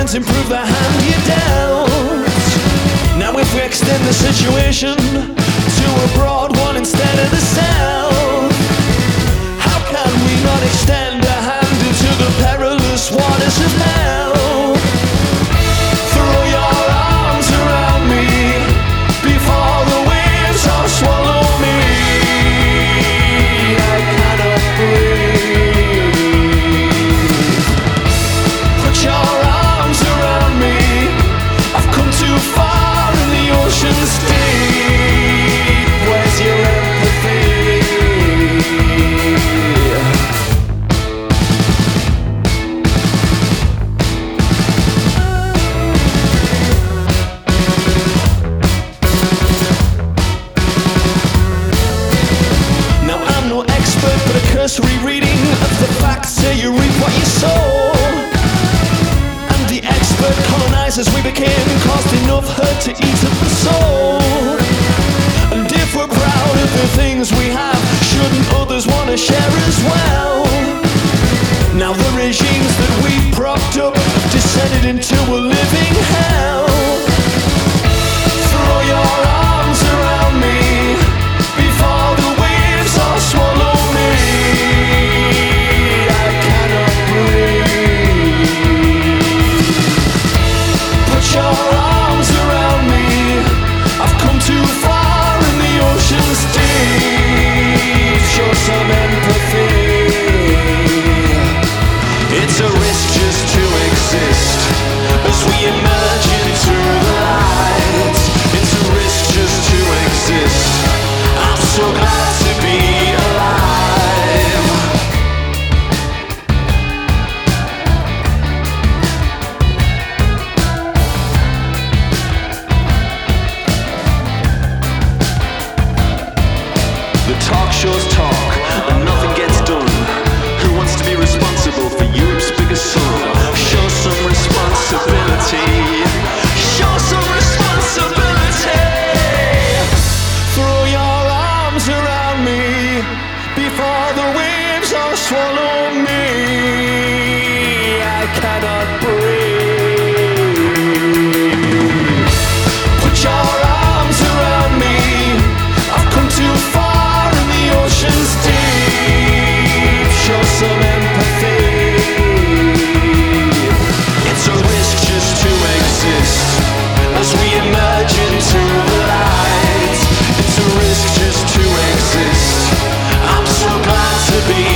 friends improve the hand you dealt. Now if we extend the situation to a broad one instead of the south, how can we not extend a hand into the perilous waters of hell? Throw your arms around me before the waves all swallow me. I cannot breathe. Put your arms around me. I've come too far in the ocean's deep. Where's your empathy? Now I'm no expert, but a cursory reading of the facts say you reap what you sow. And the expert colonizers we became caused enough hurt to eat up the soul. And if we're proud of the things we have, shouldn't others want to share as well? Now the regimes that we propped up have descended into a living hell. Throw your arms around me before the waves all swallow me. I cannot breathe. Put your arms around me. I've come too far in the ocean's deep. Show some empathy. It's a risk just to exist as we emerge into the light. It's a risk just to exist. I'm so glad to be alive. The talk shows talk and nothing gets done. Who wants to be responsible for Europe's biggest son? Show some responsibility. Show some responsibility. Throw your arms around me before the waves all swallow me. I cannot breathe. Put your arms around me. I've come too far in the ocean's deep. Show some empathy. It's a risk just to exist as we emerge into the light. It's a risk just to exist. I'm so glad to be